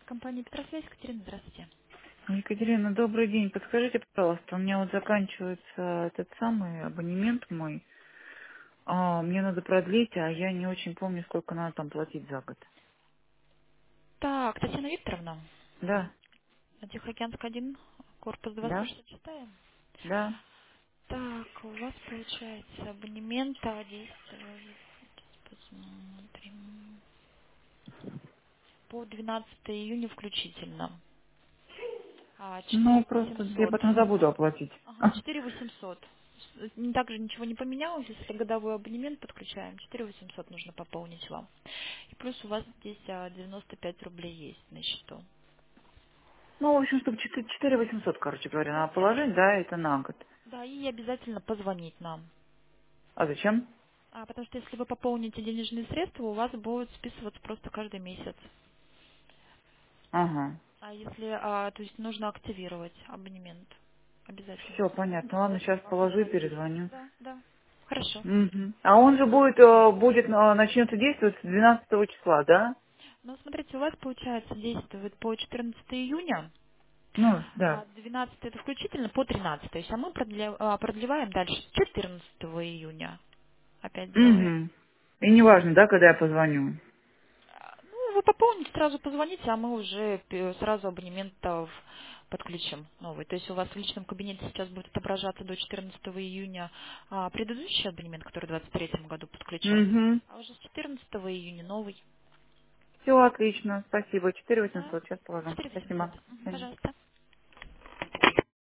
Компания Петросвязь, Екатерина, здравствуйте. Екатерина, добрый день. Подскажите, пожалуйста, у меня вот заканчивается этот самый абонемент мой. Мне надо продлить, а я не очень помню, сколько надо там платить за год. Так, Татьяна Викторовна, Да, Тихоокеанск 1, корпус да, 26. да. Так, у вас получается абонемент действует, посмотрим, по 12 июня включительно. Ну, 4 просто я 800. потом забуду оплатить. Ага, 4 800. Также ничего не поменялось, если годовой абонемент подключаем, 4 800 нужно пополнить вам. И плюс у вас здесь 95 рублей есть на счету. Ну, в общем, чтобы 4 800, короче говоря, Да, надо положить, да, это на год. да, и обязательно позвонить нам. А зачем? Потому что если вы пополните денежные средства, у вас будет списываться просто каждый месяц. Ага. А если, то есть нужно активировать абонемент. Обязательно. Все, понятно. Ладно, сейчас положу и перезвоню. Да, да. Хорошо. Мгм. А он же будет начнется действовать с 12 числа, да? Ну, смотрите, у вас, получается, действует по 14 июня, Ну, да. 12 это включительно по 13. То есть, а мы продлеваем дальше с 14 июня. Опять делаем. Угу. И неважно, да, когда я позвоню. Ну, вы пополните, сразу позвоните, а мы уже сразу абонемент подключим новый. То есть у вас в личном кабинете сейчас будет отображаться до 14 июня предыдущий абонемент, который в 2023 году подключался. Угу. А уже с 14 июня новый. Все отлично. Спасибо. 4 Да, 800. Сейчас положу. 4 800. Спасибо. Мгм, пожалуйста.